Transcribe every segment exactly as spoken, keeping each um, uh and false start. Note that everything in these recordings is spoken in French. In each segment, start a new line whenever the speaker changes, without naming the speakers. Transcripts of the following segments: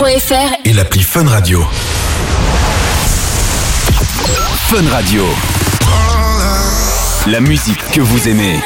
point f r
et l'appli Fun Radio. Fun Radio. La musique que vous aimez.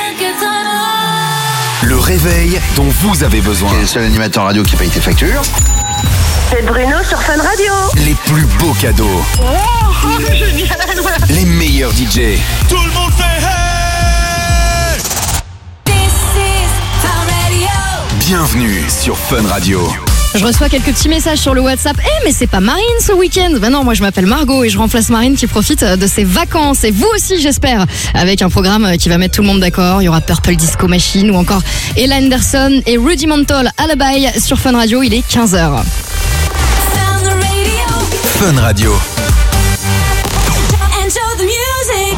Le réveil dont vous avez besoin.
C'est le seul animateur radio qui paye tes factures.
C'est Bruno sur Fun Radio.
Les plus beaux cadeaux.
Oh, génial.
Les meilleurs D J.
Tout le monde fait hey!
This is Fun Radio.
Bienvenue sur Fun Radio.
Je reçois quelques petits messages sur le WhatsApp. Eh, mais c'est pas Marine ce week-end. Ben non, moi je m'appelle Margot et je remplace Marine qui profite de ses vacances. Et vous aussi, j'espère. Avec un programme qui va mettre tout le monde d'accord. Il y aura Purple Disco Machine ou encore Ella Anderson et Rudimental Alibi sur Fun Radio. Il est quinze heures.
Fun Radio.
Fun Radio.
Enjoy the music.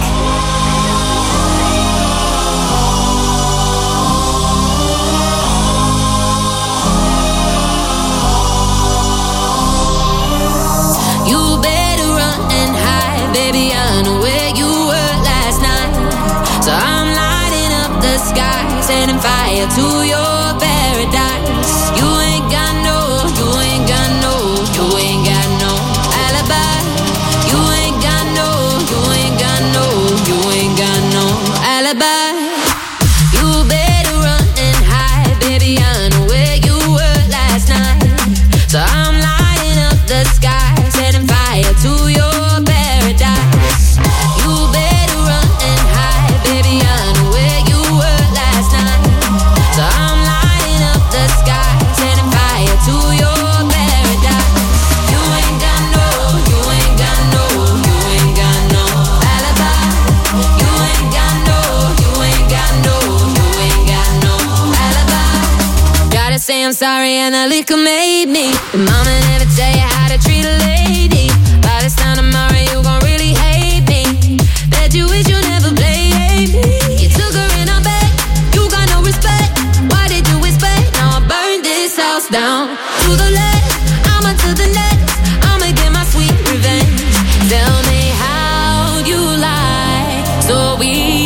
You better run and hide, baby, I know where you were last night. So I'm lighting up the sky, setting fire to your paradise. You ain't got no, you ain't got no, you ain't got no alibi. You ain't got no, you ain't got no, you ain't got no alibi. You better run and hide, baby, I know where you were last night. So I'm lighting up the sky, setting fire to your paradise. You better run and hide, baby, I know where you were last night. So I'm lighting up the sky, setting fire to your paradise. You ain't got no, you ain't got no, you ain't got no alibi. You ain't got no, you ain't got no, you ain't got no alibi. Gotta say I'm sorry and the liquor made me. Your mama never tell you how to treat a lady. By this time tomorrow you gon' really hate me. Bet you wish you never played me. You took her in her bed, you got no respect. Why did you expect? Now I burned this house down. To the left, I'ma to the next. I'ma get my sweet revenge. Tell me how you lie so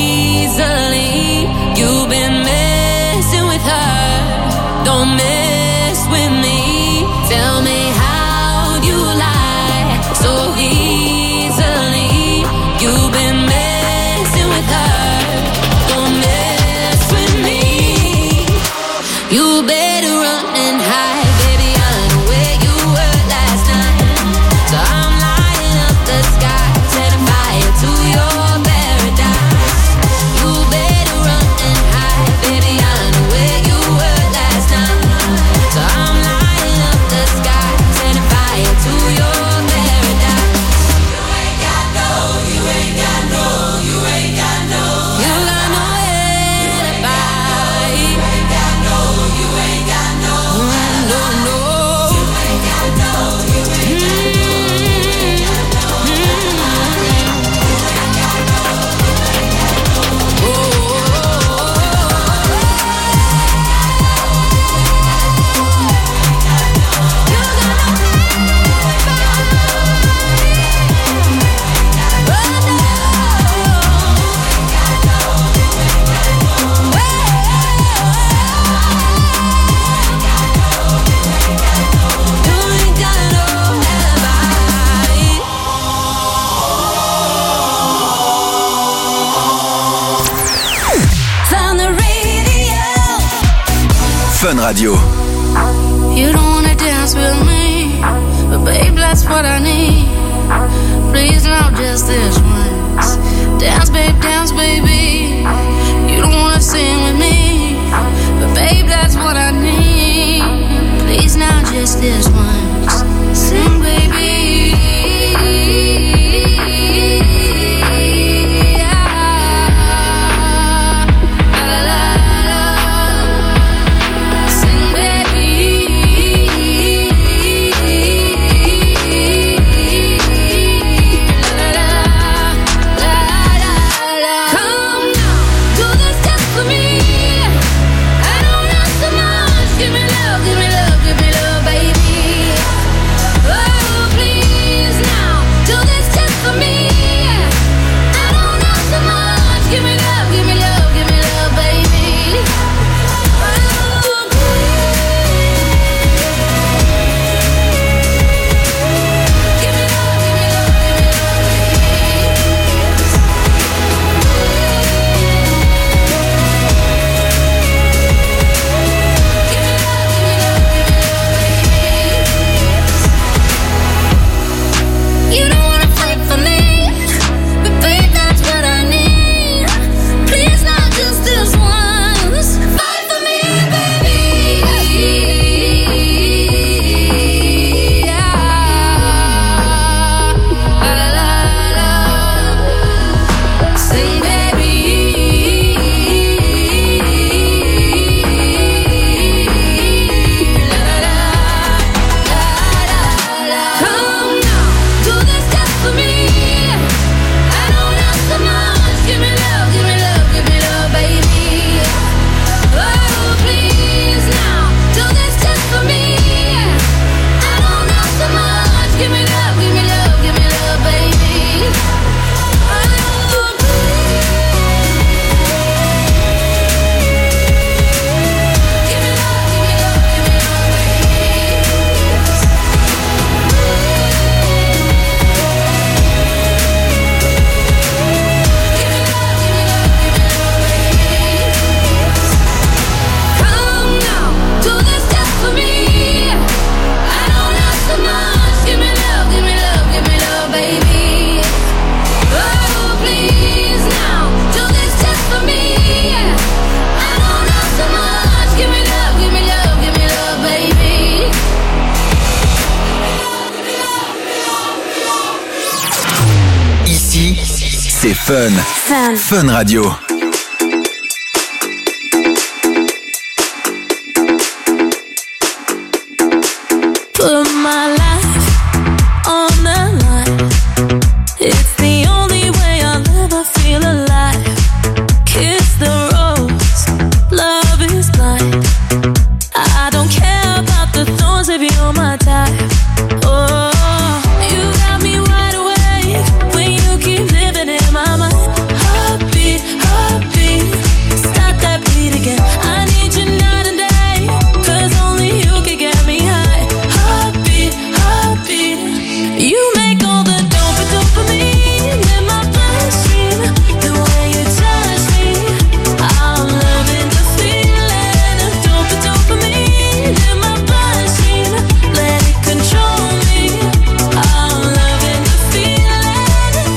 easily. You've been messing with her, don't mess with me. Tell me how you lie so easily. You've been messing with her, don't mess with me. You better run and hide, baby, I know where you were last night. So I'm lighting up the sky, setting fire to your paradise. You better run and hide, baby, I know where you were last night. So I'm lighting up the sky, setting fire to your paradise. You ain't got no, you ain't got no, you ain't got no. You got no alibi. You ain't got no, you ain't got no. No, no. You ain't got no, you ain't got no.
Fun Radio.
You don't wanna dance with me, but babe, that's what I need. Please, not just this once. Dance, babe, dance, baby. You don't wanna sing with me, but babe, that's what I need. Please, not just this once. Sing, baby. Sing, baby.
c'est Fun.
Fun.
Fun Radio.
Put my life on the line. It's the only way I'll ever feel alive. Kiss the rose, love is blind. I don't care about the thorns if you're my type. Oh, you got me wide awake when you keep living in my mind. Heartbeat, heartbeat, stop that beat again. I need you night and day, 'cause only you can get me high. Heartbeat, heartbeat, you make all the dope dopamine in my bloodstream. The way you touch me, I'm loving the feeling of dope dopamine in my bloodstream. Let it control me, I'm loving the feeling.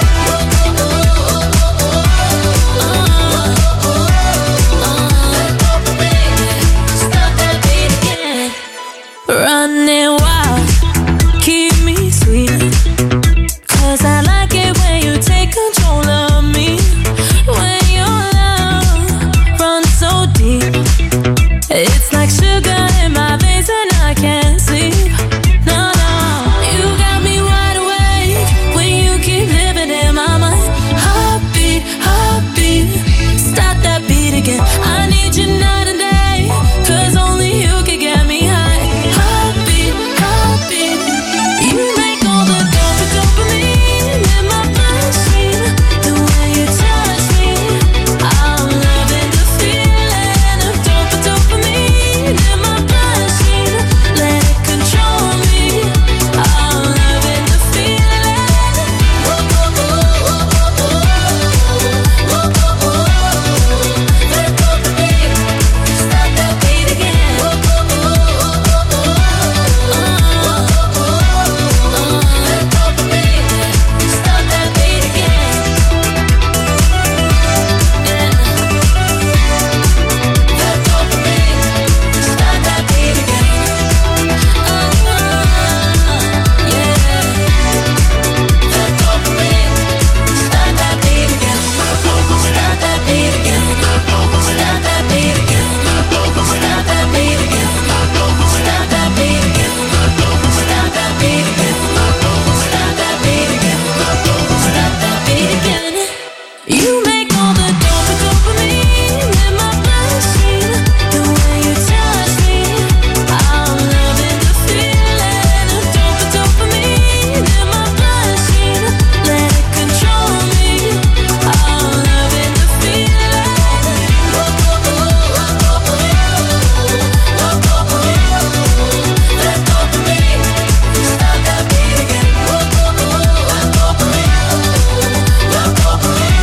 Stop that beat again. Running wild, keep me sweet. 'Cause I like it when you take control of me. When your love runs so deep, it's like sugar in my veins and I can't sleep. No, no, you got me wide awake when you keep living in my mind. Heartbeat, heartbeat, stop that beat again. I need you night and day, 'cause only you can get me high. Heartbeat, heartbeat, you make all the dope dopamine in my bloodstream. The way you touch me, I'm loving the feeling of dope dopamine in my bloodstream. Let it control me, I'm loving the feeling. Let dopamine stop that beat again. Let dopamine stop that beat again. Let dopamine stop that beat again. Oh, yeah. Let dopamine stop that beat again. Stop that beat again. Stop that beat again. Stop that beat again. Stop that beat again. Stop that beat again. Stop that beat again. Stop that beat again. You make all the dope dopamine in my bloodstream. The way you touch me, I'm loving the feeling of dope dopamine in my bloodstream. Let it control me, I'm loving the feeling. Let dopamine stop that beat again. Let dopamine, let dopamine, let dopamine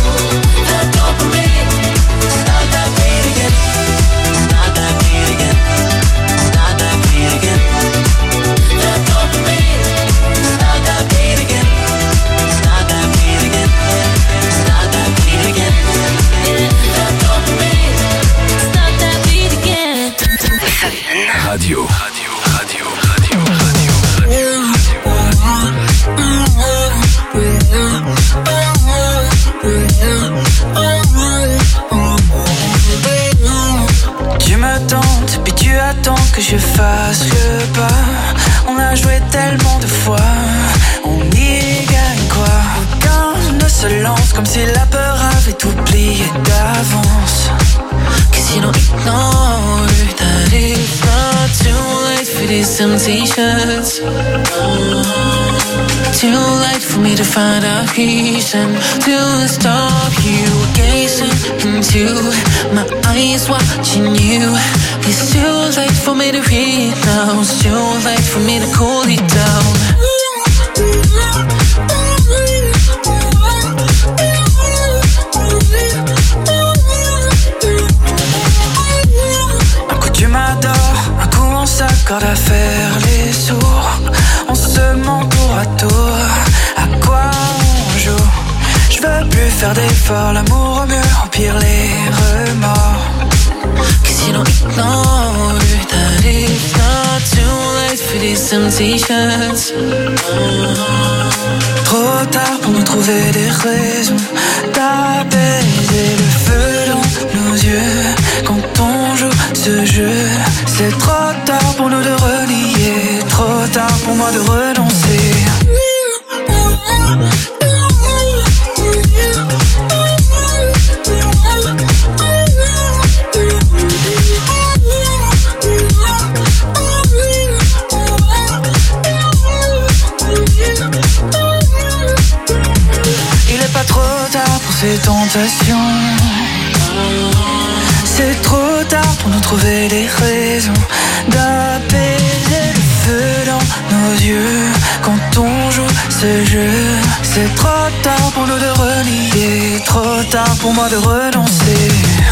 stop that beat again. Stop that beat again. Stop that beat again. Let dopamine stop that beat again. Stop that beat again. Stop that beat again. Let dopamine stop that beat again.
Radio. Radio. Radio. Radio. Radio.
Tu me tentes, puis tu attends que je fasse le pas. On a joué tellement de fois, on y gagne quoi? Aucun ne se lance comme si la peur avait oublié d'avance. Que sinon ignore that it's not too late for these temptations. Too late for me to find a reason to stop you gazing into my eyes, watching you. It's too late for me to read now. It's too late for me to cool it down. Un coup tu m'adores, un coup on s'accorde à faire les sourds. On se ment tour à tour, à quoi on joue? Je veux plus faire d'efforts, l'amour au mieux empire les remords. Que sinon ignore that it's not too late for these temptations. trop tard pour nous trouver des raisons d'apaiser le feu dans nos yeux. Quand on joue ce jeu, c'est trop tard pour nous de relier, trop tard pour moi de renoncer. Ces tentations, c'est trop tard pour nous trouver des raisons d'apaiser le feu dans nos yeux. Quand on joue ce jeu, c'est trop tard pour nous de renier, trop tard pour moi de renoncer.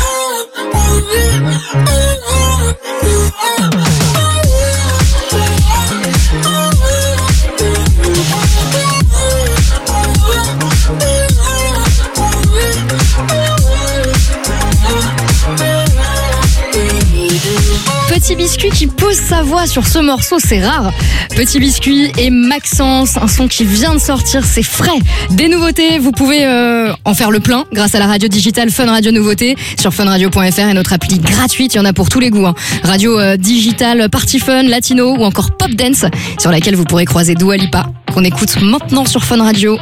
Petit Biscuit qui pose sa voix sur ce morceau, c'est rare. Petit Biscuit et Maxence, un son qui vient de sortir, c'est frais. Des nouveautés, vous pouvez euh, en faire le plein grâce à la radio digitale Fun Radio Nouveautés sur fun radio point f r et notre appli gratuite, il y en a pour tous les goûts. Hein. Radio euh, digitale, party fun, latino ou encore pop dance sur laquelle vous pourrez croiser Dua Lipa qu'on écoute maintenant sur Fun Radio.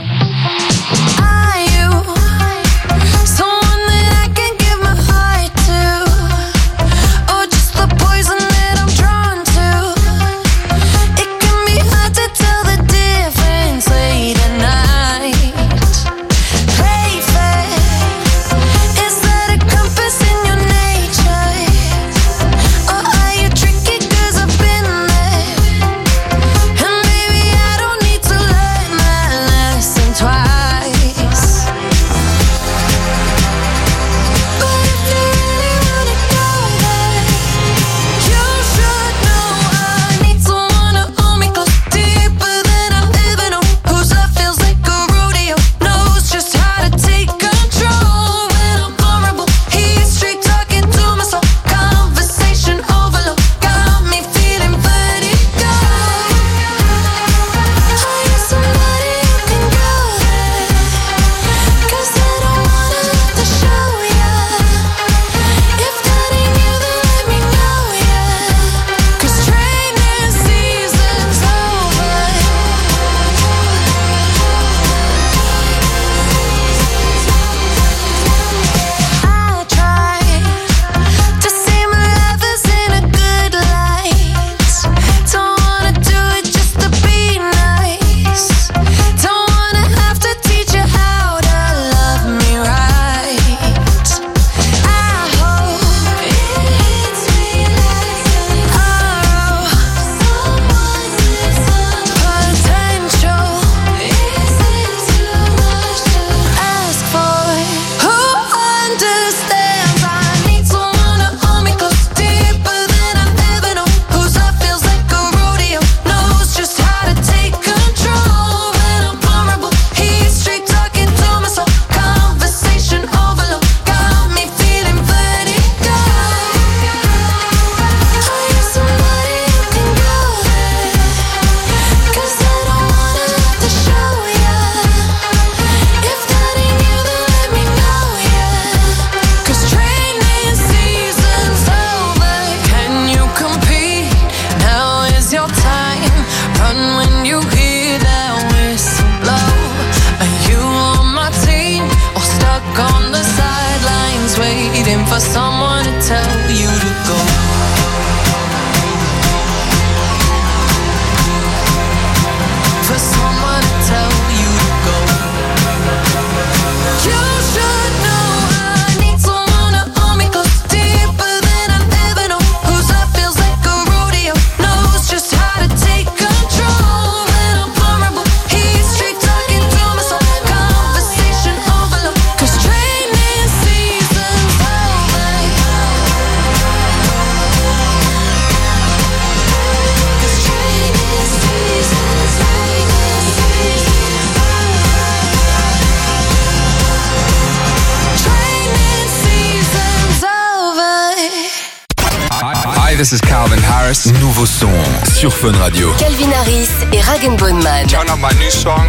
This is Calvin Harris. Nouveau son sur Fun Radio.
Calvin Harris et Radio Wagenbonnman.
Turn up my new song.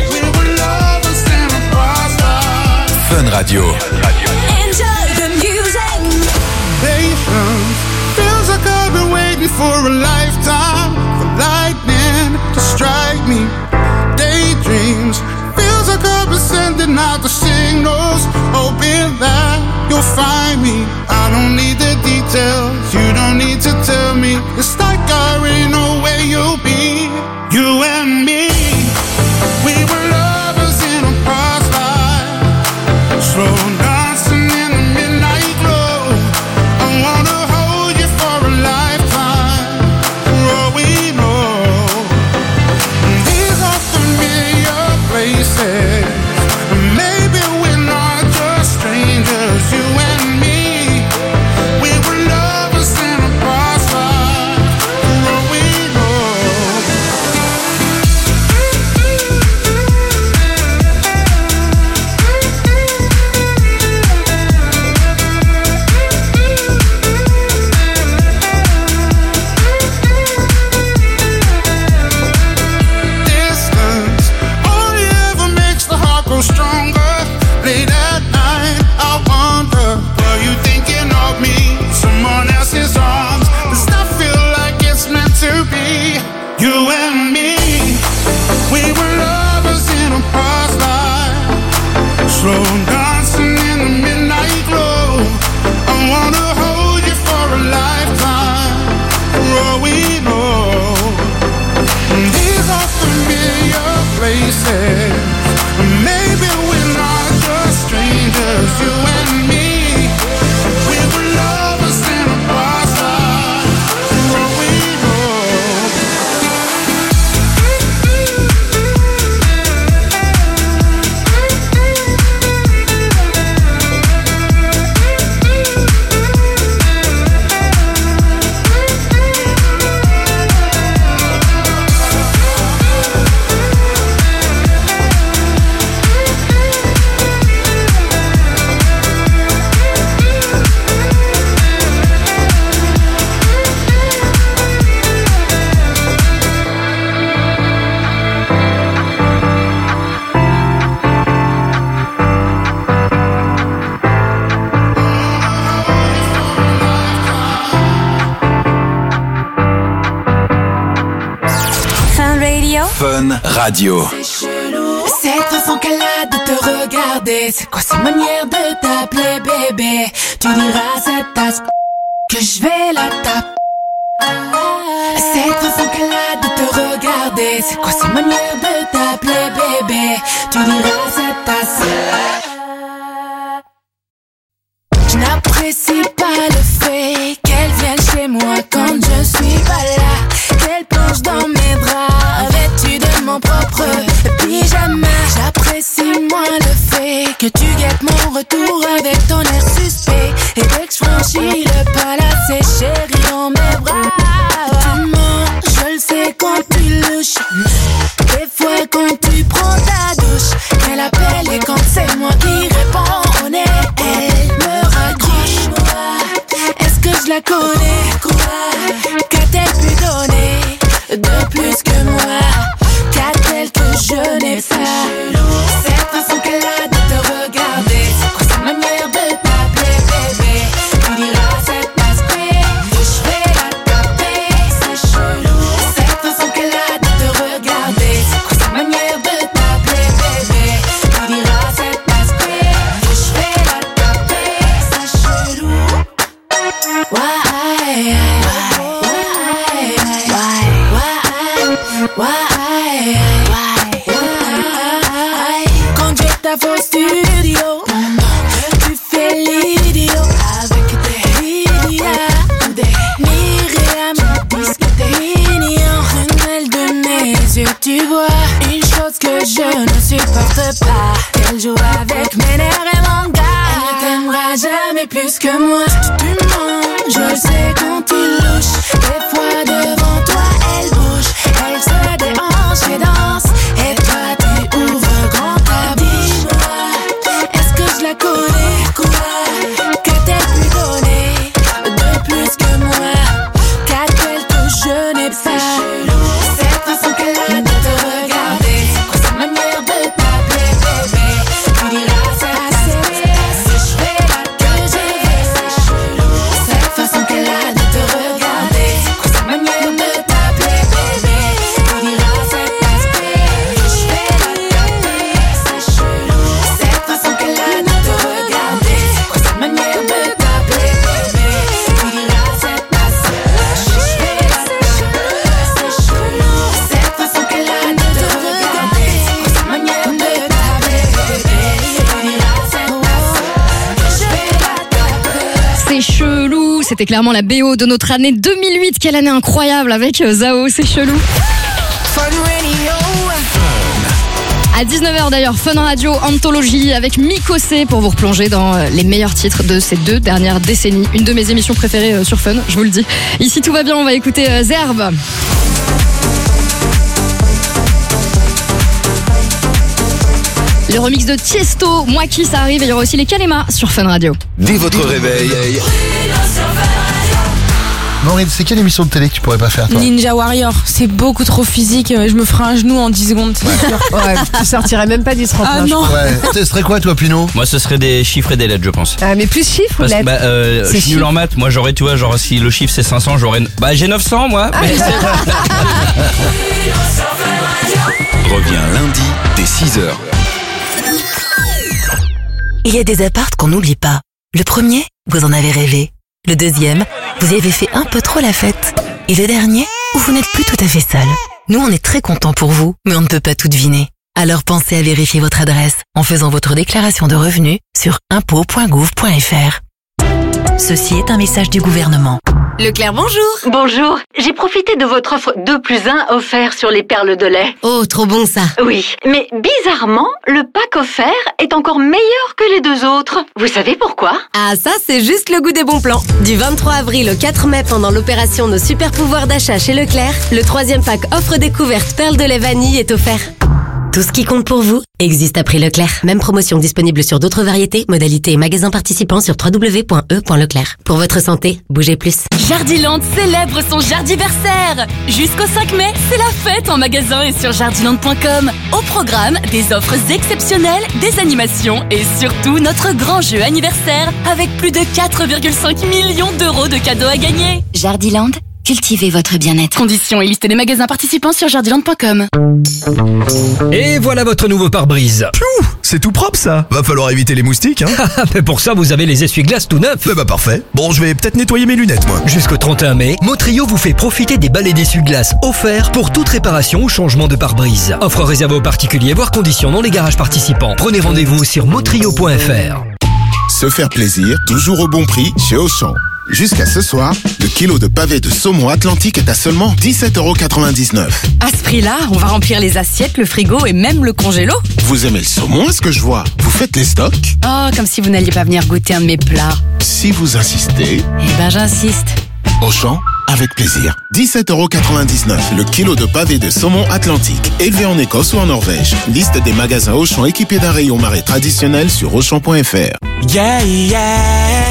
Fun Radio.
Enjoy the music.
Patience feels like I've been waiting for a lifetime for lightning to strike me. Daydreams feels like I've been sending out the signals, hoping that you'll find me. I don't need the details, you don't need to tell me. It's like I already know where you'll be. You and me, we were lovers in a past life, slow dancing in the midnight glow. I wanna hold you for a lifetime, for all we know. These are familiar places, maybe we're not just strangers. You and me, we were lovers in a past life, for all we know. Distance only ever makes the heart grow stronger. Late at night, I wonder, were you thinking of me? Someone else's arms. Does that feel like it's meant to be? You and me, we were lovers in a past life, slow dancing in the midnight glow. I wanna hold you for a lifetime, for all we know. These are familiar places, maybe we're not just strangers. You and me, we were lovers in a past life, for all we know.
Fun Radio.
Fun Radio.
Cette façon qu'elle a de te regarder, c'est quoi sa manière de t'appeler bébé? Tu diras à cette tasse que je vais la taper. Cette façon qu'elle a de te regarder, c'est quoi sa manière de t'appeler bébé? Tu diras à cette tasse. Je n'apprécie pas le fait qu'elle vienne chez moi quand je suis pas là, qu'elle plonge dans mes draps vêtue de mon propre pyjama. J'apprécie moins le fait que tu guettes mon retour avec ton air suspect, et dès que je franchis le pas là, c'est chéri dans mes bras. Tu mens, je le sais quand tu louches, des fois quand tu prends ta douche, qu'elle appelle et quand c'est moi qui réponds, on est elle me raccroche. Est-ce que je la connais? Quoi? Qu'a-t-elle pu donner de plus que moi? Qu'a-t-elle que je n'ai pas? Cette façon qu'elle a de te regarder, c'est quoi sa manière de t'appeler bébé? Tu diras à cette tasse que je vais la taper, c'est chelou. Cette façon qu'elle a de te regarder, c'est quoi sa manière de t'appeler bébé? Tu diras à cette tasse que je vais la taper, c'est chelou. Why, why, why, why, why, why? Quand je t'avoue au studio, tu fais l'idiot avec des Lydia ou des Myriam, disque t'es mignon. Une de mes yeux, tu vois une chose que je ne supporte pas, qu'elle joue avec mes nerfs et mon gars. Elle ne t'aimera jamais plus que moi. Tu mens, je le sais quand tu louches, des fois devant toi elle bouge, elle se déhanche et danse, et toi tu ouvres grand ta bouche. Est-ce que je la connais? Quoi? Qu'a-t-elle pu donner de plus que moi? Qu'a-t-elle que je n'ai pas? Cette façon qu'elle a de te regarder,
c'était clairement la B O de notre année deux mille huit. Quelle année incroyable avec Zao, c'est chelou. À dix-neuf heures d'ailleurs, Fun Radio Anthologie avec Mikosé pour vous replonger dans les meilleurs titres de ces deux dernières décennies. Une de mes émissions préférées sur Fun, je vous le dis. Ici tout va bien, on va écouter Zerbe. Le remix de Tiesto, Moi qui, ça arrive, et il y aura aussi les Kalema sur Fun Radio.
Dès votre réveil.
Maureen, c'est quelle émission de télé que tu pourrais pas faire, toi?
Ninja Warrior, c'est beaucoup trop physique. Je me ferai un genou en dix secondes, c'est sûr.
Ouais, tu sortirais même pas du tremplin.
Ah non.
Ouais. Ce serait quoi, toi, Pinot?
Moi, ce serait des chiffres et des lettres, je pense.
Ah, mais plus chiffres ou
Parce que
lettres?
bah, euh, je suis nul en maths. Moi, j'aurais, tu vois, genre si le chiffre c'est cinq cents, j'aurais. Bah, j'ai neuf cents, moi. Mais
Reviens lundi dès six heures.
Il y a des apparts qu'on n'oublie pas. Le premier, vous en avez rêvé. Le deuxième, vous y avez fait un peu trop la fête. Et le dernier, où vous n'êtes plus tout à fait seul. Nous, on est très contents pour vous, mais on ne peut pas tout deviner. Alors pensez à vérifier votre adresse en faisant votre déclaration de revenus sur impôts point gouv point fr. Ceci est un message du gouvernement.
Leclerc, bonjour.
Bonjour. J'ai profité de votre offre deux plus un offert sur les perles de lait.
Oh, trop bon ça.
Oui, mais bizarrement, le pack offert est encore meilleur que les deux autres. Vous savez pourquoi?
Ah, ça, c'est juste le goût des bons plans. Du vingt-trois avril au quatre mai, pendant l'opération Nos super pouvoirs d'achat chez Leclerc, le troisième pack offre découverte perles de lait vanille est offert. Tout ce qui compte pour vous existe à prix Leclerc. Même promotion disponible sur d'autres variétés, modalités et magasins participants sur w w w point e point leclerc. Pour votre santé, bougez plus.
Jardiland célèbre son jardiversaire. Jusqu'au cinq mai, c'est la fête en magasin et sur jardiland point com. Au programme, des offres exceptionnelles, des animations et surtout notre grand jeu anniversaire avec plus de quatre virgule cinq millions d'euros de cadeaux à gagner.
Jardiland, cultivez votre bien-être.
Conditions et liste des magasins participants sur jardiland point com.
Et voilà votre nouveau pare-brise.
Piou, c'est tout propre ça. Va falloir éviter les moustiques, hein.
Mais pour ça, vous avez les essuie-glaces tout neufs.
Eh bah parfait. Bon, je vais peut-être nettoyer mes lunettes, moi.
Jusqu'au trente et un mai, Motrio vous fait profiter des balais d'essuie-glaces offerts pour toute réparation ou changement de pare-brise. Offre réservée aux particuliers, voire conditions dans les garages participants. Prenez rendez-vous sur motrio point fr.
Se faire plaisir, toujours au bon prix chez Auchan. Jusqu'à ce soir, le kilo de pavé de saumon Atlantique est à seulement dix-sept euros quatre-vingt-dix-neuf.
À ce prix-là, on va remplir les assiettes, le frigo et même le congélo.
Vous aimez le saumon, est-ce que je vois? Vous faites les stocks?
Oh, comme si vous n'alliez pas venir goûter un de mes plats.
Si vous insistez...
Eh ben j'insiste.
Auchan, avec plaisir. dix-sept euros quatre-vingt-dix-neuf, le kilo de pavé de saumon Atlantique, élevé en Écosse ou en Norvège. Liste des magasins Auchan équipés d'un rayon marée traditionnel sur auchan point fr.
Yeah, yeah.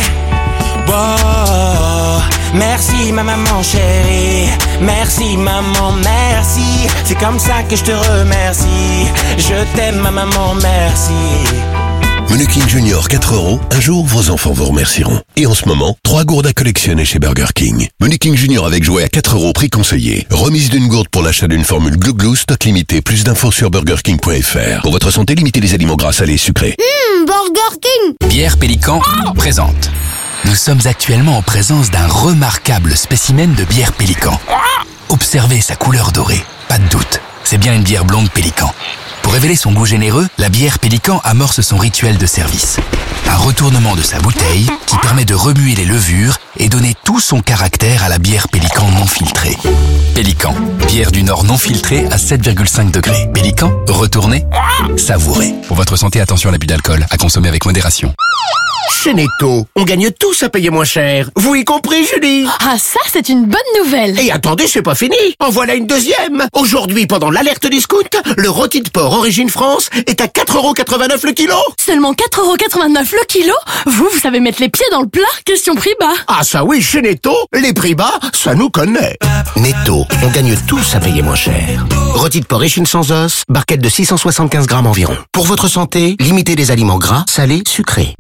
Wow. Merci ma maman chérie, merci maman, merci. C'est comme ça que je te remercie. Je t'aime ma maman, merci.
Menu King Junior quatre euros, un jour vos enfants vous remercieront. Et en ce moment, trois gourdes à collectionner chez Burger King. Menu King Junior avec jouet à quatre euros, prix conseillé. Remise d'une gourde pour l'achat d'une formule Glouglou, stock limité. Plus d'infos sur burger king point fr. Pour votre santé, limitez les aliments gras, salés et sucrés.
Mmh, Burger King.
Bière Pélican présente. Nous sommes actuellement en présence d'un remarquable spécimen de bière Pélican. Observez sa couleur dorée, pas de doute, c'est bien une bière blonde Pélican. Pour révéler son goût généreux, la bière Pélican amorce son rituel de service. Un retournement de sa bouteille qui permet de remuer les levures et donner tout son caractère à la bière Pélican non filtrée. Pélican, bière du Nord non filtrée à sept virgule cinq degrés. Pélican, retournez, savourez. Pour votre santé, attention à l'abus d'alcool, à consommer avec modération.
Chez Netto, on gagne tous à payer moins cher. Vous y compris, Julie?
Ah, ça, c'est une bonne nouvelle.
Et attendez, c'est pas fini. En voilà une deuxième. Aujourd'hui, pendant l'alerte discount, le rôti de porc Origine France est à quatre euros quatre-vingt-neuf le kilo.
Seulement quatre euros quatre-vingt-neuf le kilo? Vous, vous savez mettre les pieds dans le plat? Question prix bas.
Ah ça oui, chez Netto, les prix bas, ça nous connaît. Netto, on gagne tous à payer moins cher. Rôti de porc Origine sans os, barquette de six cent soixante-quinze grammes environ. Pour votre santé, limitez les aliments gras, salés, sucrés.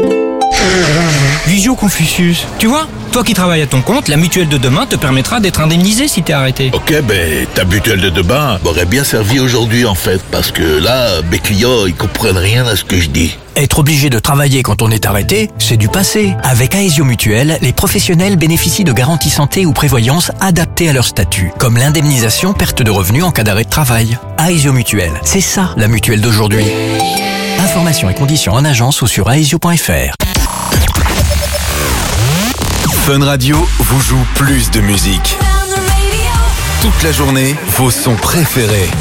Visio Confucius, tu vois, toi qui travailles à ton compte, la mutuelle de demain te permettra d'être indemnisé si t'es arrêté.
Ok, ben ta mutuelle de demain m'aurait bien servi aujourd'hui en fait, parce que là, mes clients, ils comprennent rien à ce que je dis.
Être obligé de travailler quand on est arrêté, c'est du passé. Avec Aesio Mutuelle, les professionnels bénéficient de garanties santé ou prévoyance adaptées à leur statut, comme l'indemnisation perte de revenus en cas d'arrêt de travail. Aesio Mutuelle, c'est ça la mutuelle d'aujourd'hui. Informations et conditions en agence ou sur aesio point fr.
Fun Radio vous joue plus de musique. Toute la journée, vos sons préférés.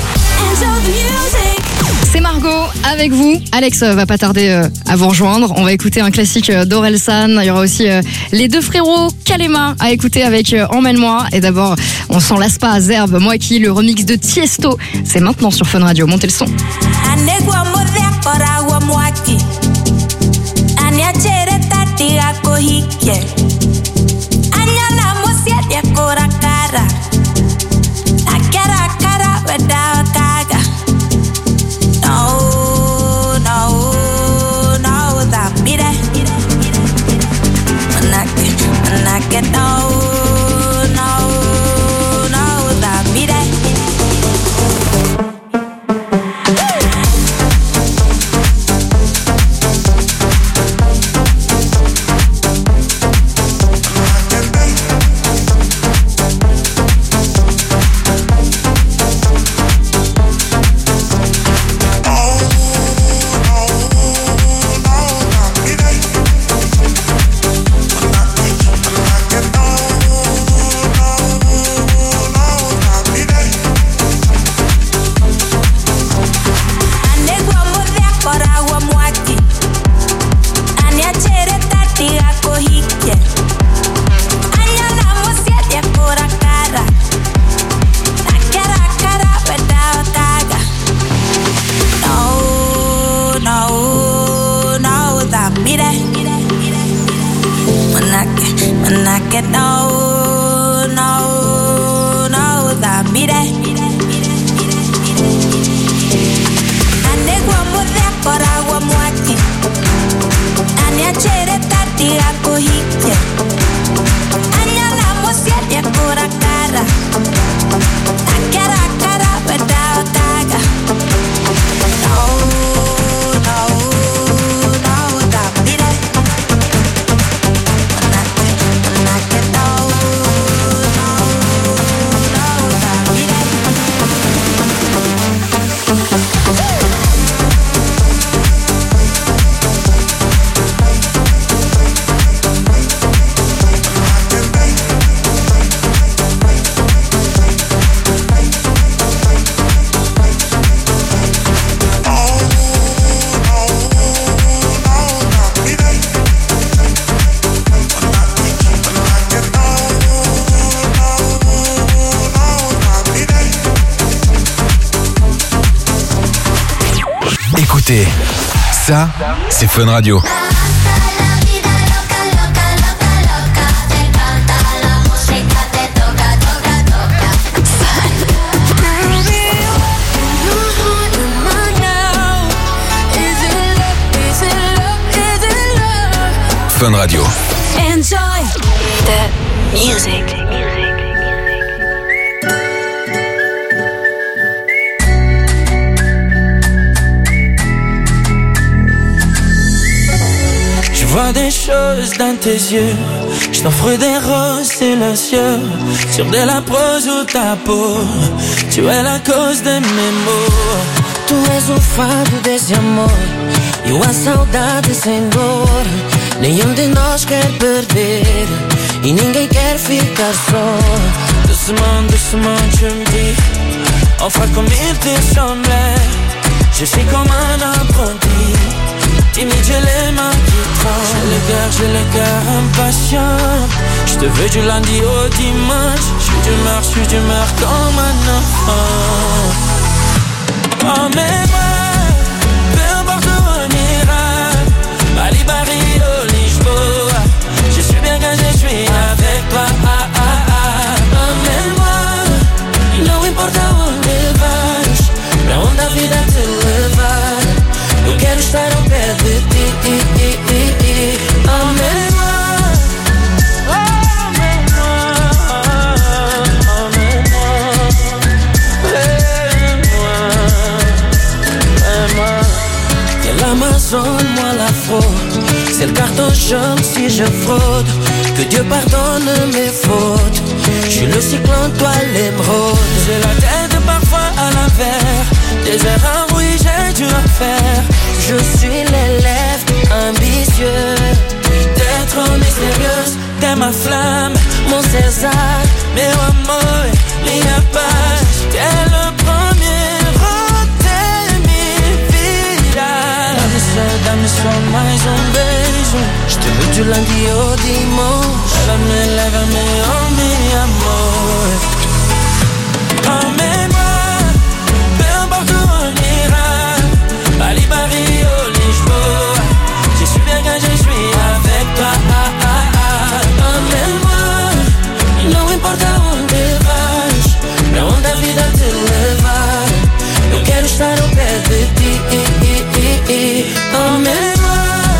C'est Margot avec vous. Alex va pas tarder euh, à vous rejoindre. On va écouter un classique euh, d'Orelsan. Il y aura aussi euh, les deux frérots Kalema à écouter avec euh, Emmène-moi. Et d'abord, on s'en lasse pas à Zerbe, moi qui le remix de Tiesto. C'est maintenant sur Fun Radio. Montez le son.
Que no, no, no, da mire. Que no, no, no, da mire. Ane guamo de akora guamo aki. Ane achere tati akohike. Ane alamo siete akora cara. Akara cara beda kaga. No, no, no, da mire.
Écoutez, ça, c'est Fun Radio. Fun Radio.
Enjoy the music. Je vois des choses dans tes yeux. Je t'offre des roses silencieux sur de la prose ou ta peau. Tu es la cause de mes maux. Tu és o fado desse amor e a saudade sem dor. Nenhum de nós quer perder e ninguém quer ficar só. Doucement, doucement, tu me dis enfin comme il te semblait. Je suis comme un apprenti, timide, j'ai les mains qui tremblent. J'ai le cœur, j'ai le cœur impatient. Je te veux du lundi au dimanche. Je suis d'humeur, je suis d'humeur comme un enfant. Emmène-moi, peu importe où on ira. Bali, Paris, au Lisboa. Je suis bien quand je suis avec toi. Ah, ah, ah. Emmène-moi, não importa onde vais, pra onde a vida te levar. Eu quero estar ao pé de ti. Emmène-moi, emmène-moi, emmène-moi, emmène-moi, emmène-moi. Que l'Amazone, moi la fraude. C'est le carton jaune si je fraude. Que Dieu pardonne mes fautes. Je suis le cyclone, toi l'émeraude. J'ai la tête parfois à l'envers. Des erreurs, oui, j'ai dû en faire. Je suis l'élève ambitieux. T'es trop mystérieuse. T'es ma minha flama, mon César, meu amor, minha paz. Tu es le premier, de minha vida. Dá-me só, dá-me só mais um beijo. Je te veux du lundi au dimanche. Lève-me, lève-me, oh mi amor. Emmène-moi, peu importe où on ira. Bali, Paris, oh Lisboa. Je suis bien quand je suis avec toi. Emmène-moi, não importa onde vais, pra onde a vida te levar. Eu quero estar ao pé de ti. Emmène-moi.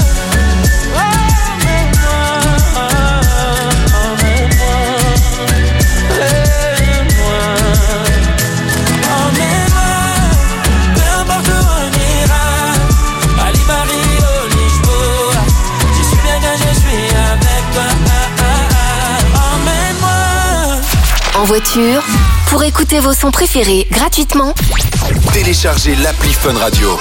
En voiture, pour écouter vos sons préférés gratuitement,
téléchargez l'appli Fun Radio.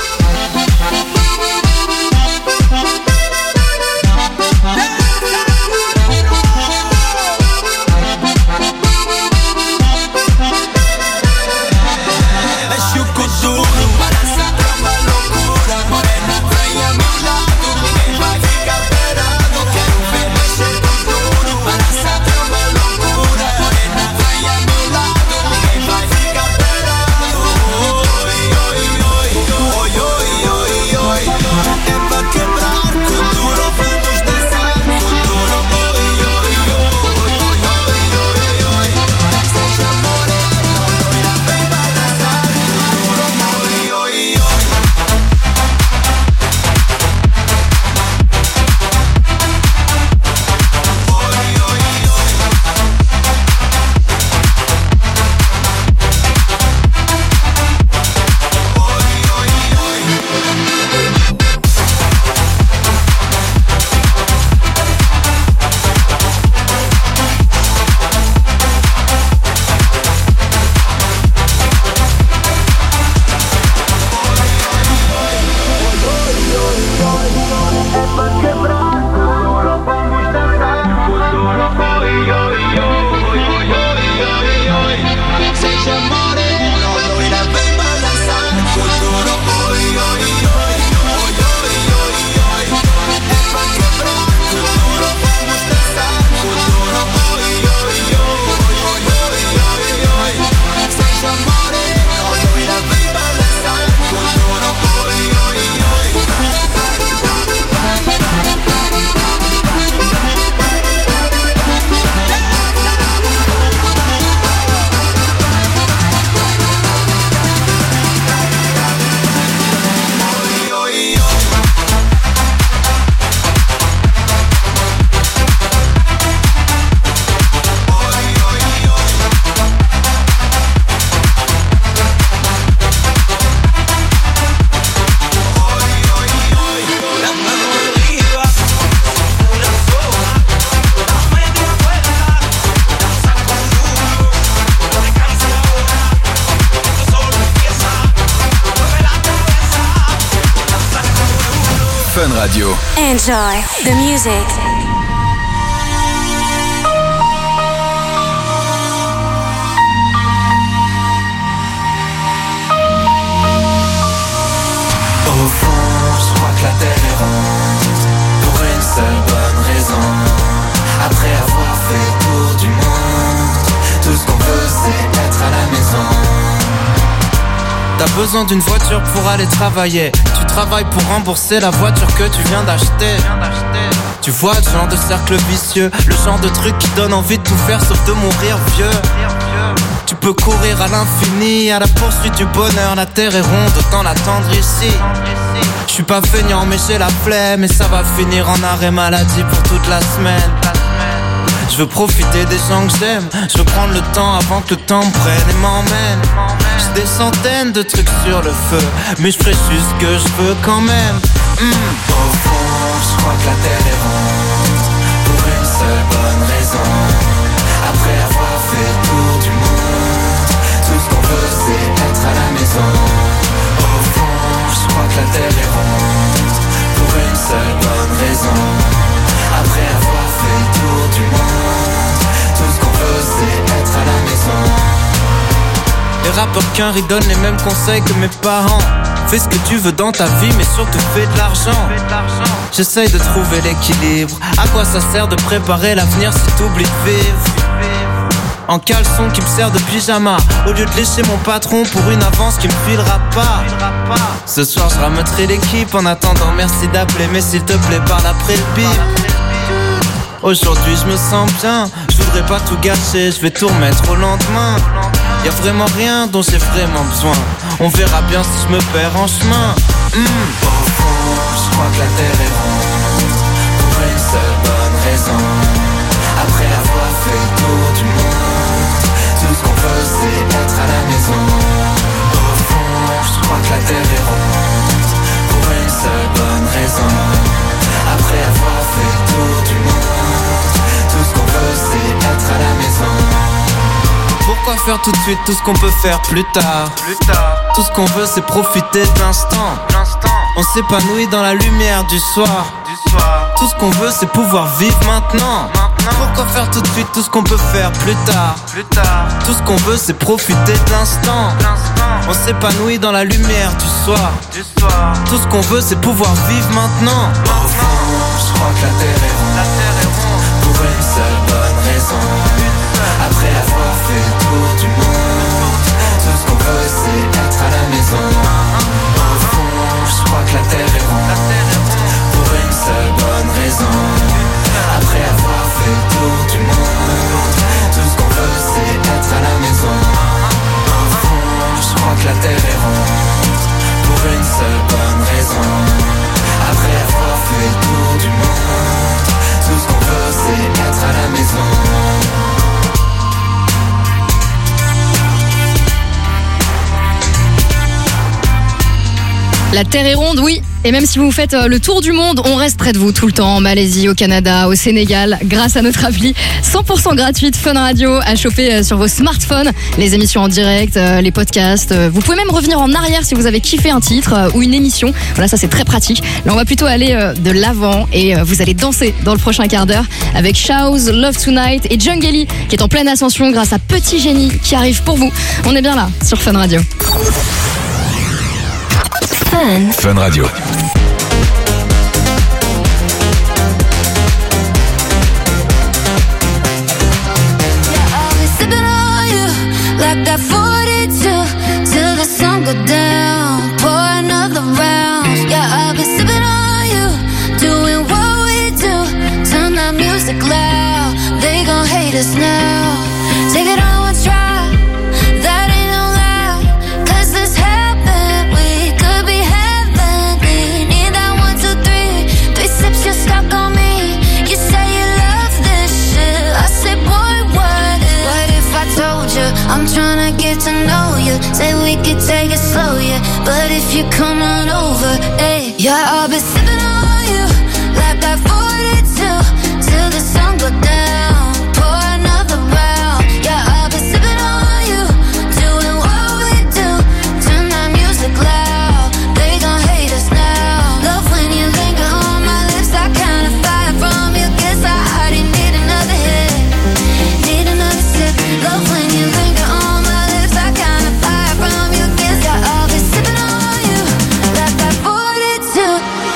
Fun Radio.
Enjoy the music.
Au fond, je crois que la terre est ronde, pour une seule bonne raison. Après avoir fait le tour du monde, tout ce qu'on veut c'est être à la maison. T'as besoin d'une voiture pour aller travailler. Tu travailles pour rembourser la voiture que tu viens d'acheter. Tu vois le genre de cercle vicieux, le genre de truc qui donne envie de tout faire sauf de mourir vieux. Tu peux courir à l'infini, à la poursuite du bonheur. La terre est ronde, autant l'attendre ici. Je suis pas feignant mais j'ai la flemme, et ça va finir en arrêt maladie pour toute la semaine. Je veux profiter des gens que j'aime, je veux prendre le temps avant que le temps me prenne et m'emmène. J'ai des centaines de trucs sur le feu, mais je ferai juste ce que je veux quand même. mmh. Au fond, je crois que la terre est ronde, pour une seule bonne raison. Après avoir fait le tour du monde, tout ce qu'on veut c'est être à la maison. Au fond, je crois que la terre est ronde, pour une seule bonne raison. Après avoir fait le tour du monde. Tout ce qu'on veut c'est être à la maison. Les rappeurs qu'un donnent les mêmes conseils que mes parents. Fais ce que tu veux dans ta vie, mais surtout fais de l'argent. J'essaye de trouver l'équilibre. À quoi ça sert de préparer l'avenir si t'oublies de vivre? En caleçon qui me sert de pyjama, au lieu de lécher mon patron pour une avance qui me filera pas. Ce soir je ramènerai l'équipe. En attendant merci d'appeler, mais s'il te plaît parle après le bip. Aujourd'hui je me sens bien, je voudrais pas tout gâcher, je vais tout remettre au lendemain. Y'a vraiment rien dont j'ai vraiment besoin. On verra bien si je me perds en chemin. mmh. Au fond, je crois que la terre est ronde, pour une seule bonne raison. Après avoir fait le tour du monde, tout ce qu'on veut c'est être à la maison. Au fond, je crois que la terre est ronde, pour une seule bonne raison. Après avoir fait le tour du monde, tout ce qu'on veut c'est être à la maison. Pourquoi faire tout de suite tout ce qu'on peut faire plus tard? Plus tard. Tout ce qu'on veut c'est profiter de l'instant. L'instant. On s'épanouit dans la lumière du soir. Du soir. Tout ce qu'on veut c'est pouvoir vivre maintenant. Maintenant. Pourquoi faire tout de suite tout ce qu'on peut faire plus tard? Plus tard. Tout ce qu'on veut c'est profiter de l'instant. L'instant. On s'épanouit dans la lumière du soir. Du soir. Tout ce qu'on veut c'est pouvoir vivre maintenant. Maintenant. Au fond, je crois que la terre est ronde. La terre est ronde. Pour une seule bonne raison. Après avoir fait le tour du monde, tout ce qu'on veut c'est être à la maison. Au fond, je crois que la terre est ronde, pour une seule bonne raison. Après avoir fait le tour du monde, tout ce qu'on veut c'est être à la maison. Au fond, je crois que la terre est ronde, pour une seule bonne raison. Après avoir fait le tour du monde, tout ce qu'on veut c'est être à la maison.
La Terre est ronde, oui. Et même si vous faites le tour du monde, on reste près de vous tout le temps. En Malaisie, au Canada, au Sénégal, grâce à notre appli cent pour cent gratuite Fun Radio à choper sur vos smartphones. Les émissions en direct, les podcasts. Vous pouvez même revenir en arrière si vous avez kiffé un titre ou une émission. Voilà, ça c'est très pratique. Là, on va plutôt aller de l'avant et vous allez danser dans le prochain quart d'heure avec Shouse, Love Tonight et Jungeli qui est en pleine ascension grâce à Petit Génie qui arrive pour vous. On est bien là sur Fun Radio.
Fun. Fun Radio.
Like that forty-two till the sun go down. Pour another round. Yeah, I've been sipping on you, doing what we do. Turn that music loud. They gon' hate us now. Take it on one try. That ain't no lie. Cause this happened. We could be heavenly. Need that one, two, three. Three sips, you're stuck on me. You say you love this shit. I say, boy, what if? What if I told you? I'm tryna get to know you. Say we could take it slow, yeah. But if you come on over, hey. Yeah, I'll be sipping on you like that forty-two till the sun go down. Pour another round. Yeah, I'll be sipping on you, doing what we do. Turn that music loud. They gon' hate us now. Love when you linger on my lips. I kinda fire from you. Guess I already need another hit. Need another sip. Love when you linger on my lips. I kinda fire from you. Guess I'll be sipping on you like that forty-two.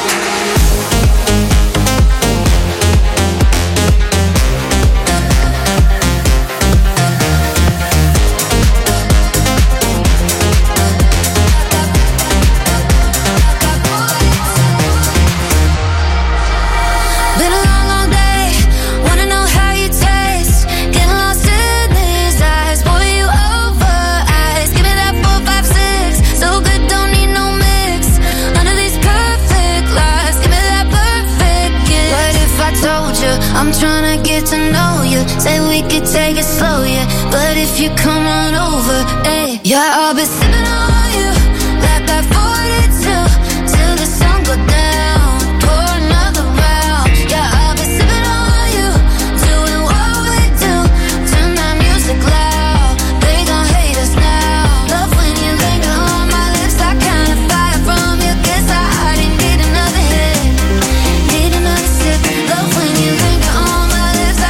Been a long, long day. Wanna know how you taste. Getting lost in these eyes. Boy, you over ice. Give me that four, five, six. So good, don't need no mix. Under these perfect lies. Give me that perfect kiss. What if I told you I'm tryna get to know you? Say we could take it slow, yeah. But if you come on over, hey. Yeah, I'll be sipping on you like that forty-two till the sun go down. Pour another round. Yeah, I'll be sipping on you, doing what we do. Turn that music loud. They gon' hate us now. Love when you linger on my lips. I kinda fire from you. Guess I already need another hit. Need another sip. Love when you linger on my lips.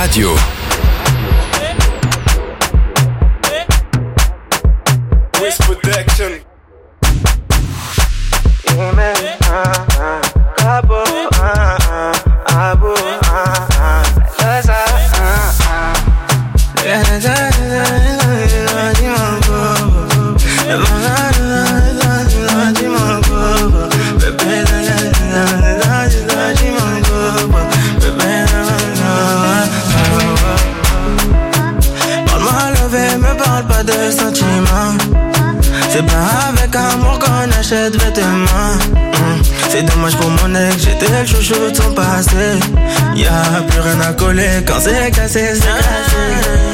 Radio.
Wiz Protection. Yeah, man. Uh, uh, Cabo, uh, uh, Abu, uh, uh, Gaza, uh, uh. Parle-moi levé, me parle pas de sentiments. C'est pas avec amour qu'on achète vêtements. mmh. C'est dommage pour mon ex, j'étais le chouchou de son passé. Y'a plus rien à coller, quand c'est cassé, c'est cassé.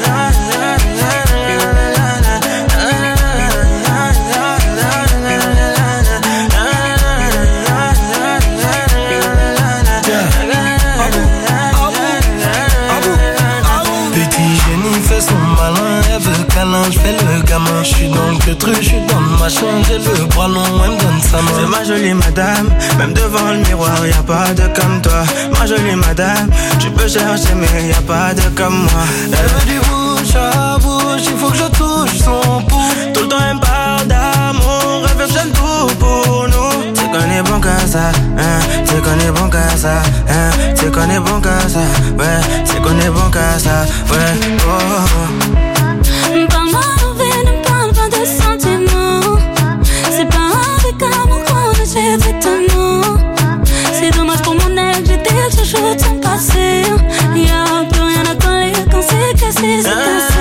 Je fais le gamin, je suis dans le truc, je suis dans ma chambre, j'ai le bras long, elle me donne sa main. C'est ma jolie madame, même devant le miroir, y'a pas de comme toi. Ma jolie madame, tu peux chercher mais y'a pas de comme moi. Elle veut du bouche à bouche, il faut que je touche son pouce. Tout le temps elle me parle d'amour, elle veut que j'aime tout pour nous. C'est qu'on est bon qu'à ça, hein, c'est qu'on est bon qu'à ça, hein, c'est qu'on est bon qu'à ça, ouais, c'est qu'on est bon qu'à ça, ouais, oh, oh.
Parle-moi envers, ne parle pas de sentiments. C'est pas avec amour qu'on achète vêtements. C'est dommage pour mon ex, j'étais le chouchou de son passé. Y'a plus rien à coller, quand c'est cassé, c'est cassé.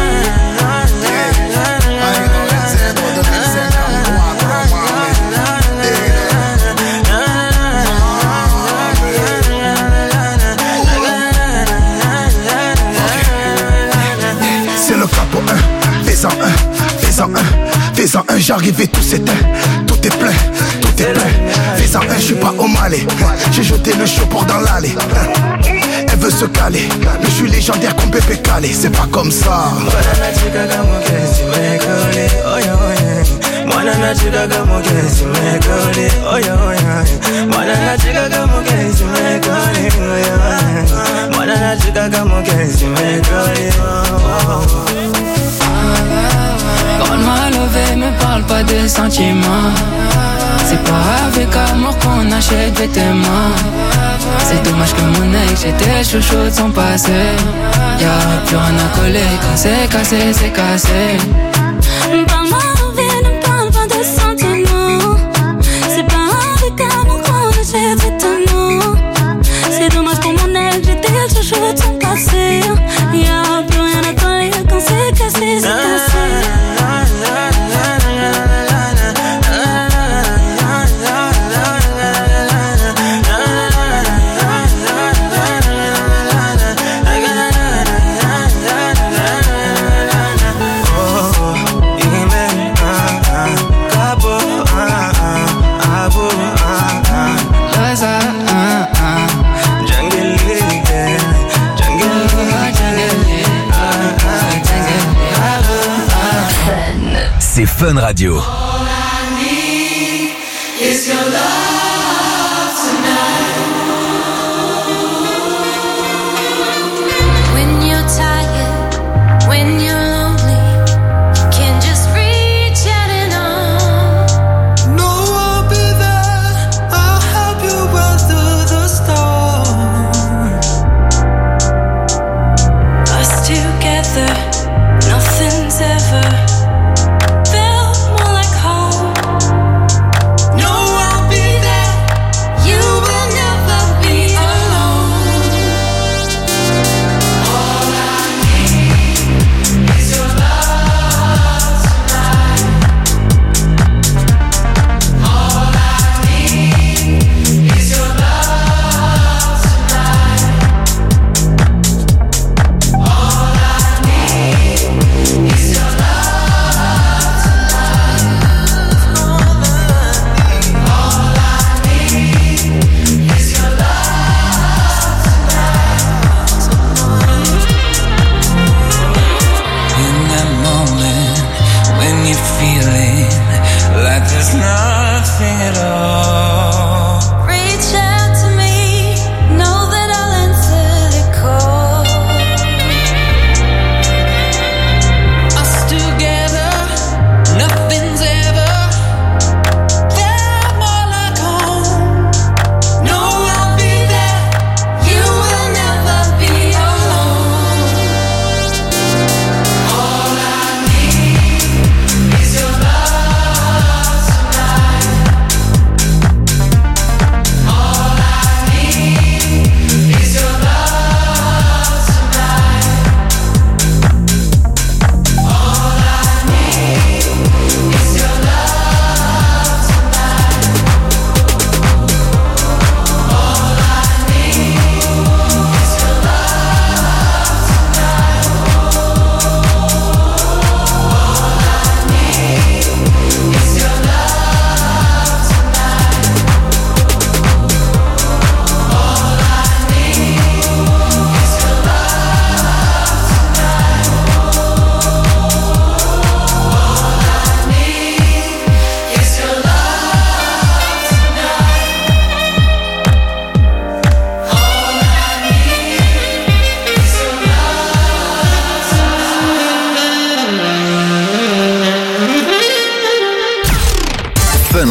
C'est le capo un, fais-en un, fais-en un, fais-en un, j'arrive et tout s'éteint, tout est plein, tout est plein. Fais-en un, je suis pas au Malais, j'ai jeté le show pour dans l'allée. Elle veut se caler, mais je suis légendaire comme Pépé Calé, c'est pas comme ça.
Parle-moi levé, me parle pas de sentiments. C'est pas avec amour qu'on achète vêtements. C'est dommage que mon ex, j'étais chouchou de son passé. Y'a plus rien à coller, quand c'est cassé, c'est cassé.
Parle-moi envers, ne parle pas de sentiments. C'est pas avec amour qu'on achète vêtements. C'est dommage pour mon ex, j'étais le chouchou de son passé. Y'a plus rien à coller, quand c'est cassé, c'est cassé.
C'est Fun Radio.
When you're tired, when you're lonely, you can just reach out and on.
No, I'll be there, I'll help you weather the storm.
Us together, nothing's ever felt more like home.
No, I'll be there,
You will never be alone.
all I need is your love tonight. All I need is your love tonight. All I need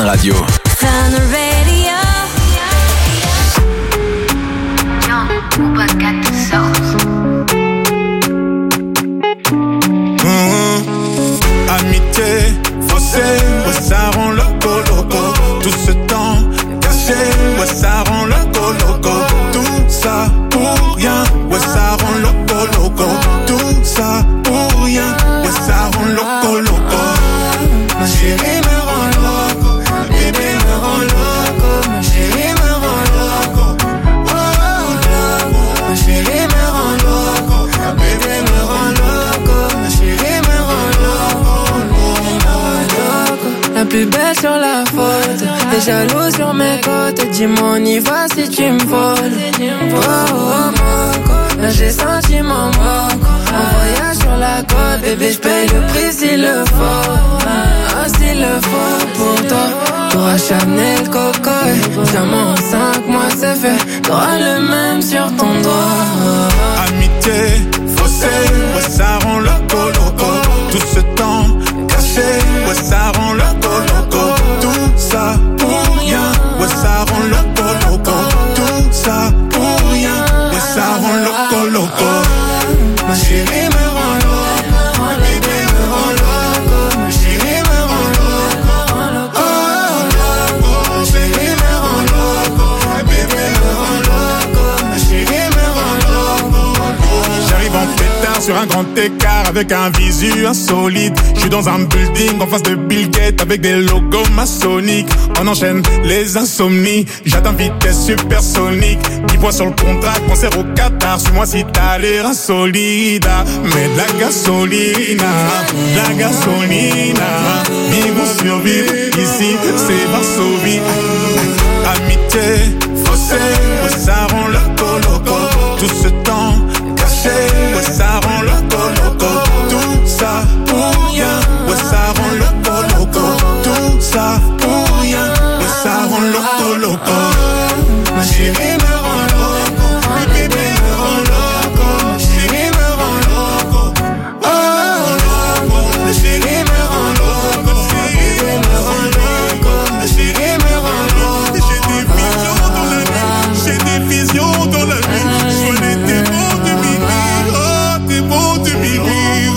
Radio.
Fun Radio.
Mmh. Amitié, faussée, ouais, ça rend loco loco. Tout ce temps caché, ouais, ça rend loco loco. Tout ça pour rien, ouais, ça rend loco loco. Tout ça pour rien, ouais, ça rend loco loco. Ma chérie me rend loco, ma bébé me rend loco, ma chérie me rend loco. Oh, loco, ma chérie me rend loco, ma bébé me rend loco, ma chérie me rend loco, me rend loco. La plus belle sur la photo, t'es jaloux sur mes côtes. Dis-moi on y va si tu me voles. Oh, oh, moco, là j'ai senti mon moco. Un voyage sur la côte, bébé j'paye le prix s'il le faut. Ah, s'il le faut pour toi. T'auras Chanel, Coco et diamant en cinq mois c'est fait. T'auras le même sur ton doigt. Amitié, faussée, ouais ça rend loco loco. Tout ce temps caché, ouais ça rend loco loco. Tout ça pour rien, ouais ça rend loco loco. Tout ça pour rien, ouais ça rend loco loco. Ma chérie me rend loco, mon bébé me rend loco, ma chérie me rend loco. Oh loco, ma chérie me rend loco, ma bébé me rend loco, ma chérie me rend loco. J'arrive en pétard sur un grand écart avec un visu insolite. Je suis dans un building en face de Bill Gates avec des logos maçonniques. On enchaîne les insomnies, j'atteins vitesse supersonique. dix points sur le contrat, concert au Qatar. Suis-moi si t'as l'air insolide. Mais de la gasolina, de la gasolina. Vivons survivre, ici c'est Varsovie. Amitié, faussée, ouais, ça rend loco loco. Tout ce temps caché, ouais, ça rend loco loco. Tout ça pour rien, ouais, ça rend loco loco. Tout ça pour rien, ouais, ça rend loco loco. Ma chérie me rend loco, ma bébé me rend loco, ma chérie me rend loco. Oh loco, ma chérie me rend loco, ma bébé me rend loco, ma chérie me rend loco. J'ai des visions dans la nuit, j'ai des visions dans la nuit. Je vois les démons de minuit, oh démons de minuit.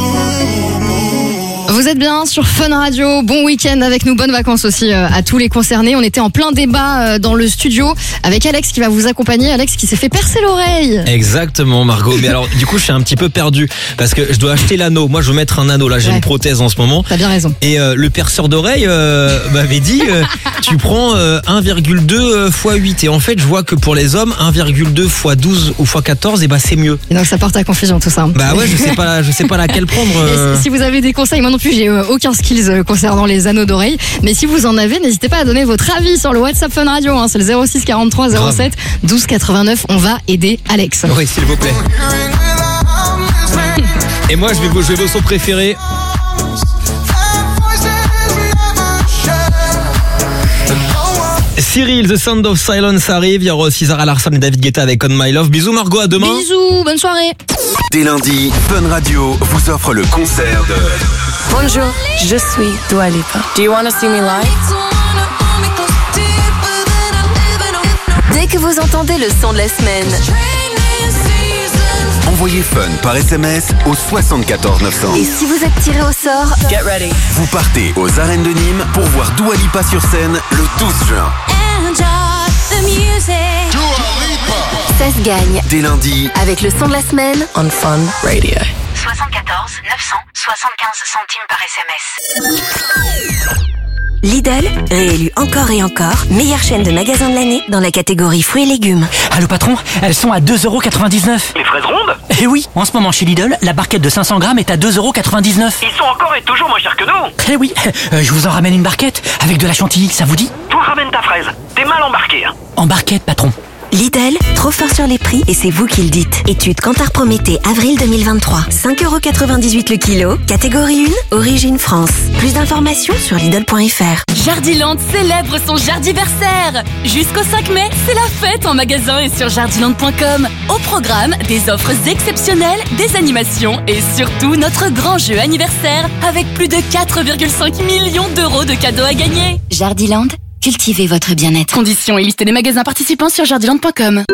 Vous êtes bien sur Fun Radio, bon week-end avec nous, bonnes vacances aussi euh, à tous les concernés. On était en plein débat euh, dans le studio avec Alex qui va vous accompagner. Alex qui s'est fait percer l'oreille.
Exactement Margot, mais alors du coup je suis un petit peu perdu parce que je dois acheter l'anneau. Moi je veux mettre un anneau, là j'ai ouais. une prothèse en ce moment.
T'as bien raison.
Et euh, le perceur d'oreille euh, m'avait dit euh, tu prends euh, un virgule deux fois huit et en fait je vois que pour les hommes un virgule deux fois douze ou fois quatorze et bah c'est mieux.
Et donc ça porte à confusion tout ça.
Bah ouais je sais pas, je sais pas laquelle prendre. Euh...
Si vous avez des conseils, moi non plus j'ai euh, aucun skills euh, concernant les anneaux d'oreille, mais si vous en avez, n'hésitez pas à donner votre avis sur le WhatsApp Fun Radio, hein, c'est le zéro six quarante-trois zéro sept douze quatre-vingt-neuf. On va aider Alex.
Oui s'il vous plaît. Et moi je vais jouer vos sons préférés. Cyril, The Sound of Silence arrive. Il y aura aussi Zara Larsson et David Guetta avec On My Love. Bisous Margot, à demain.
Bisous, bonne soirée.
Dès lundi, Fun Radio vous offre le concert de...
Bonjour, je suis Dua Lipa. Do you want to see me live?
Dès que vous entendez le son de la semaine,
Envoyez Fun par S M S au soixante-quatorze neuf cents.
et si vous êtes tiré au sort,
Get ready.
Vous partez aux arènes de Nîmes pour voir Dua Lipa sur scène le douze juin.
ça se gagne.
Dès lundi,
Avec le son de la semaine,
On Fun Radio.
soixante-quatorze neuf cents soixante-quinze centimes par S M S.
Lidl, réélu encore et encore, meilleure chaîne de magasins de l'année dans la catégorie fruits et légumes.
Allô patron, elles sont à deux euros quatre-vingt-dix-neuf.
Les fraises rondes?
Eh oui, en ce moment chez Lidl, la barquette de cinq cents grammes est à deux euros quatre-vingt-dix-neuf.
Ils sont encore et toujours moins chers que nous.
Eh oui, euh, je vous en ramène une barquette avec de la chantilly, ça vous dit?
Toi ramène ta fraise, t'es mal embarqué. Hein.
En barquette patron.
Lidl, trop fort sur les prix et c'est vous qui le dites. Étude Kantar Prométhée, avril deux mille vingt-trois. cinq euros quatre-vingt-dix-huit le kilo. Catégorie un, origine France. Plus d'informations sur Lidl point F R.
Jardiland célèbre son Jardiversaire. Jusqu'au cinq mai, c'est la fête en magasin et sur jardiland point com. Au programme, des offres exceptionnelles, des animations et surtout notre grand jeu anniversaire avec plus de quatre virgule cinq millions d'euros de cadeaux à gagner.
Jardiland, cultivez votre bien-être.
Conditions et liste des magasins participants sur jardiland point com.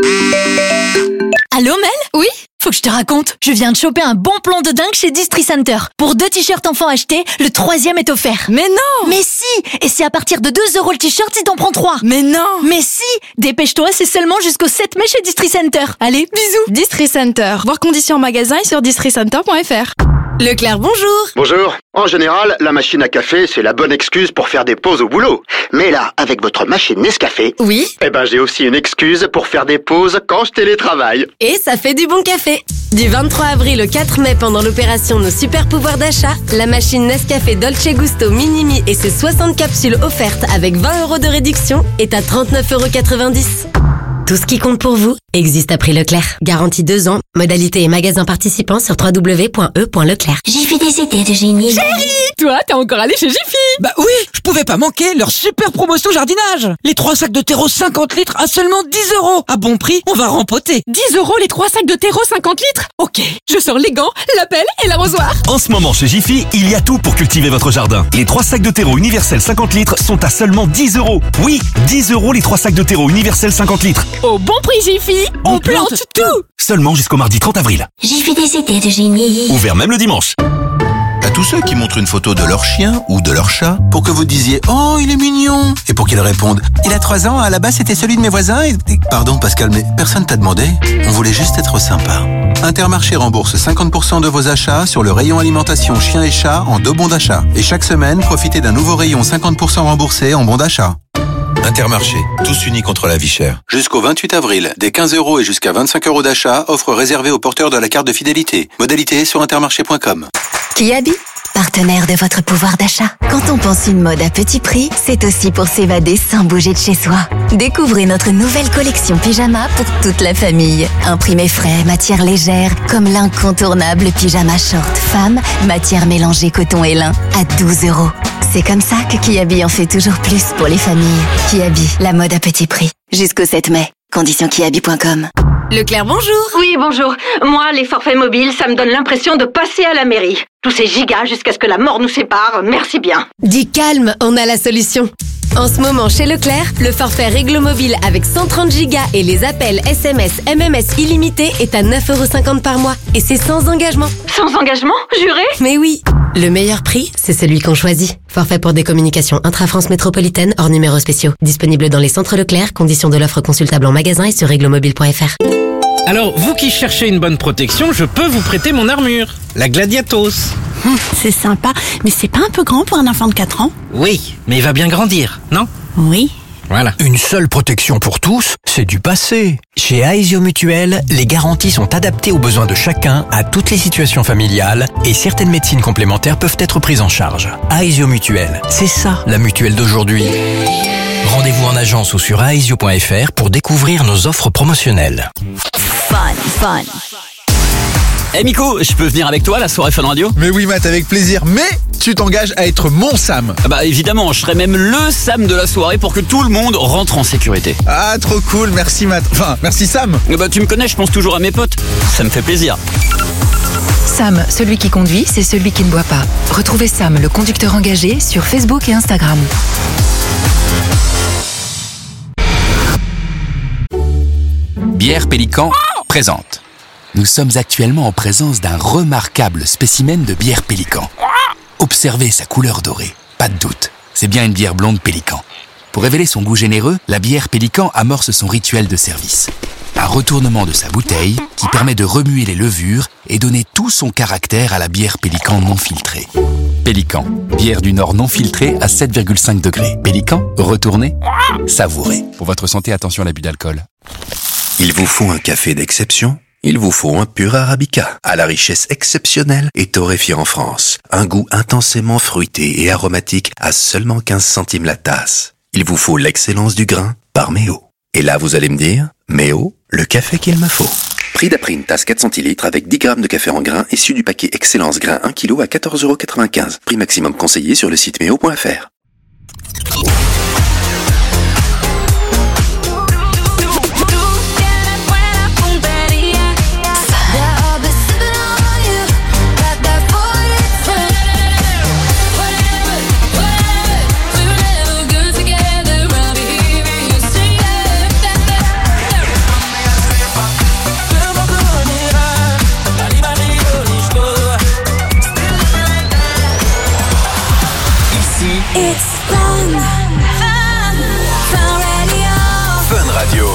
Allô Mel ?
Oui ?
Faut que je te raconte, je viens de choper un bon plan de dingue chez Distri Center. Pour deux t-shirts enfants achetés, le troisième est offert. Mais non ! Mais si ! Et c'est à partir de deux euros le t-shirt si t'en prends trois. Mais non ! Mais si ! Dépêche-toi, c'est seulement jusqu'au sept mai chez Distri Center. Allez, bisous.
Distri Center. Voir conditions en magasin et sur distri center point f r.
Leclerc, bonjour.
Bonjour. En général, la machine à café, c'est la bonne excuse pour faire des pauses au boulot. Mais là, avec votre machine Nescafé...
Oui.
Eh ben, j'ai aussi une excuse pour faire des pauses quand je télétravaille.
Et ça fait du bon café. Du vingt-trois avril au quatre mai, pendant l'opération Nos Super Pouvoirs d'achat, la machine Nescafé Dolce Gusto Minimi et ses soixante capsules offertes avec vingt euros de réduction est à trente-neuf euros quatre-vingt-dix. Tout ce qui compte pour vous existe à prix Leclerc. Garantie deux ans. Modalité et magasins participants sur w w w point e point leclerc.
Jiffy des idées de génie.
Chérie, toi, t'es encore allé chez Jiffy ?
Bah oui, je pouvais pas manquer leur super promotion jardinage. Les trois sacs de terreau cinquante litres à seulement dix euros. À bon prix, on va rempoter.
dix euros les trois sacs de terreau cinquante litres ? Ok, je sors les gants, la pelle et l'arrosoir.
En ce moment chez Jiffy, il y a tout pour cultiver votre jardin. Les trois sacs de terreau universel cinquante litres sont à seulement dix euros. Oui, dix euros les trois sacs de terreau universel cinquante litres.
Au bon prix Jiffy, on, on plante, plante tout.
Seulement jusqu'au mardi trente avril.
Jiffy des idées de génie.
Ouvert même le dimanche.
À tous ceux qui montrent une photo de leur chien ou de leur chat pour que vous disiez « Oh, il est mignon !» et pour qu'ils répondent « Il a trois ans, à la base c'était celui de mes voisins et... » Pardon Pascal, mais personne t'a demandé. On voulait juste être sympa. Intermarché rembourse cinquante pour cent de vos achats sur le rayon alimentation chien et chat en deux bons d'achat. Et chaque semaine, profitez d'un nouveau rayon cinquante pour cent remboursé en bons d'achat. Intermarché, tous unis contre la vie chère. Jusqu'au vingt-huit avril, des quinze euros et jusqu'à vingt-cinq euros d'achat, offre réservée aux porteurs de la carte de fidélité. Modalité sur intermarché point com.
Kiabi, partenaire de votre pouvoir d'achat. Quand on pense une mode à petit prix, c'est aussi pour s'évader sans bouger de chez soi. Découvrez notre nouvelle collection pyjama pour toute la famille. Imprimé frais, matière légère, comme l'incontournable pyjama short femme, matière mélangée coton et lin, à douze euros. C'est comme ça que Kiabi en fait toujours plus pour les familles. Kiabi, la mode à petit prix. Jusqu'au sept mai. Conditions kiabi point com.
Leclerc, bonjour.
Oui, bonjour. Moi, les forfaits mobiles, ça me donne l'impression de passer à la mairie. Tous ces gigas jusqu'à ce que la mort nous sépare, merci bien.
Dis calme, on a la solution. En ce moment, chez Leclerc, le forfait Réglo Mobile avec cent trente gigas et les appels S M S, M M S illimités est à neuf euros cinquante par mois. Et c'est sans engagement.
Sans engagement, juré ?
Mais oui. Le meilleur prix, c'est celui qu'on choisit. Forfait pour des communications intra-France métropolitaine hors numéros spéciaux. Disponible dans les centres Leclerc, conditions de l'offre consultable en magasin et sur réglo mobile point f r.
Alors, vous qui cherchez une bonne protection, je peux vous prêter mon armure, la Gladiatos.
Hum, c'est sympa, mais c'est pas un peu grand pour un enfant de quatre ans ?
Oui, mais il va bien grandir, non ?
Oui.
Voilà. Une seule protection pour tous, c'est du passé. Chez Aesio Mutuel, les garanties sont adaptées aux besoins de chacun, à toutes les situations familiales, et certaines médecines complémentaires peuvent être prises en charge. Aesio Mutuel, c'est ça la mutuelle d'aujourd'hui. Rendez-vous en agence ou sur aesio point f r pour découvrir nos offres promotionnelles.
Fun, fun.
Eh hey Miko, je peux venir avec toi à la soirée Fun Radio ?
Mais oui Matt, avec plaisir, mais tu t'engages à être mon Sam.
Ah bah évidemment, je serai même le Sam de la soirée pour que tout le monde rentre en sécurité.
Ah trop cool, merci Matt, enfin merci Sam.
Ah bah tu me connais, je pense toujours à mes potes, ça me fait plaisir.
Sam, celui qui conduit, c'est celui qui ne boit pas. Retrouvez Sam, le conducteur engagé, sur Facebook et Instagram.
Bière Pélican présente. Nous sommes actuellement en présence d'un remarquable spécimen de bière Pélican. Observez sa couleur dorée, pas de doute, c'est bien une bière blonde Pélican. Pour révéler son goût généreux, la bière Pélican amorce son rituel de service. Un retournement de sa bouteille qui permet de remuer les levures et donner tout son caractère à la bière Pélican non filtrée. Pélican, bière du Nord non filtrée à sept virgule cinq degrés. Pélican, retournez, savourez. Pour votre santé, attention à l'abus d'alcool.
Il vous faut un café d'exception ? Il vous faut un pur Arabica, à la richesse exceptionnelle et torréfié en France. Un goût intensément fruité et aromatique à seulement quinze centimes la tasse. Il vous faut l'excellence du grain par Méo. Et là, vous allez me dire, Méo, le café qu'il me faut. Prix d'après une tasse quatre centilitres avec dix grammes de café en grains issu du paquet Excellence Grain un kilo à quatorze euros quatre-vingt-quinze. Prix maximum conseillé sur le site méo point f r.
It's fun. Fun. Fun Radio.
Fun Radio.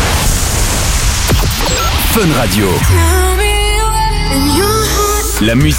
Fun Radio.
Tell me when you're
La musique